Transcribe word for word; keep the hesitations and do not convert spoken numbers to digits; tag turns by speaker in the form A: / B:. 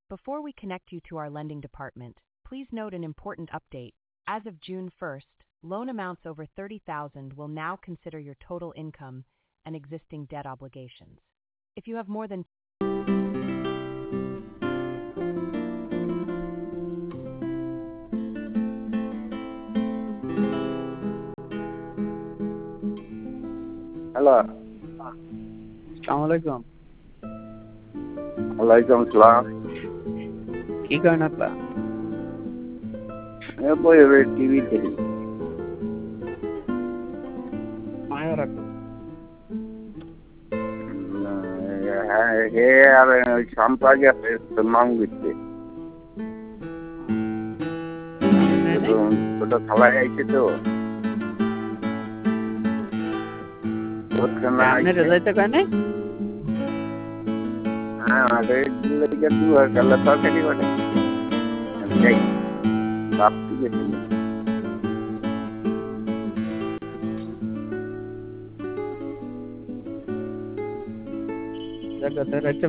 A: Before we connect you to our lending department, please note an important update. As of June first, loan amounts over thirty thousand will now consider your total income and existing debt obligations. If you have more than
B: hello,
C: আসসালামু আলাইকুম।
B: ওয়ালাইকুম আসসালাম।
C: কি করেন আপা?
B: এ বই বই TV দেখি।
C: মায়া রাখো।
B: হ্যাঁ, হে আর ওই সম্পাদক মাং দিচ্ছে। ছোট খালা আইছে তো।
C: আপনি রেজাইতে কেনে?
B: হ্যাঁ, আগে দিলে দু আর কালা তরকারি করে। যাই, বাপ দিকে দিল।
C: জায়গা ধরে